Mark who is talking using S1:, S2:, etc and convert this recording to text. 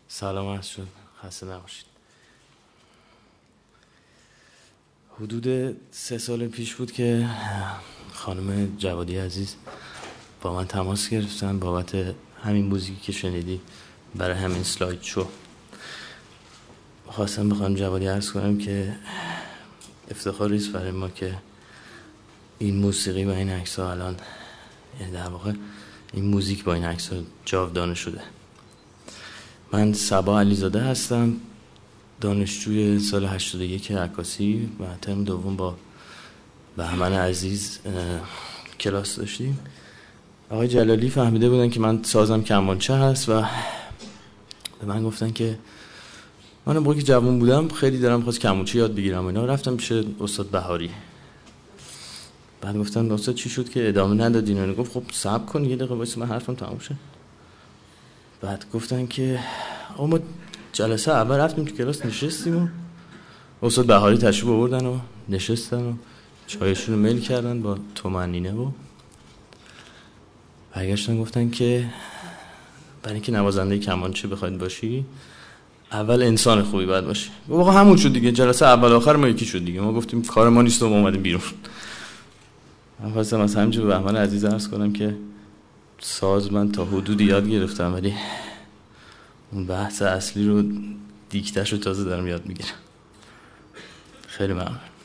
S1: سلام عرض شد، خسته نباشید. حدود 3 سال پیش بود که خانم جوادی عزیز با من تماس گرفتن بابت همین موزیکی که شنیدی، برای همین سلاید شو. خواستم به خانم جوادی عرض کنم که افتخاری است برای ما که این موسیقی و این عکس‌ها الان، یعنی در واقع این موزیک با این عکس‌ها جاودانه شده. من صبا علیزاده هستم، دانشجوی سال 81 عکاسی و ترم دوم با بهمن عزیز کلاس داشتیم. آقای جلالی فهمیده بودن که من سازم کمانچه هست و به من گفتن که من موقعی که جوان بودم خیلی دارم خواست کمانچه یاد بگیرم و اینا. رفتم پیش استاد بهاری. بعد گفتن استاد چی شد که ادامه ندادین؟ و گفت خب صبر کن یه دقیقه وایس من حرفم تموم شه. بعد گفتن که آقا ما جلسه اول رفتیم تو کلاس نشستیم و استاد بهاری تشریف آوردن و نشستن و چایشون رو میل کردن با طمأنینه و برگشتن گفتن که برای اینکه نوازنده کمانچه بخواید باشی اول انسان خوبی باید باشی. واقعا همون شد دیگه، جلسه اول آخر ما یکی شد دیگه. ما گفتیم کار ما نیست و ما اومدیم بیرون. من خواستم از همینجا به بهمن عزیز عرض کنم که ساز من تا حدودی یاد گرفتم ولی اون بحث اصلی رو دیکته‌شو تازه دارم یاد میگیرم. خیلی ممنون.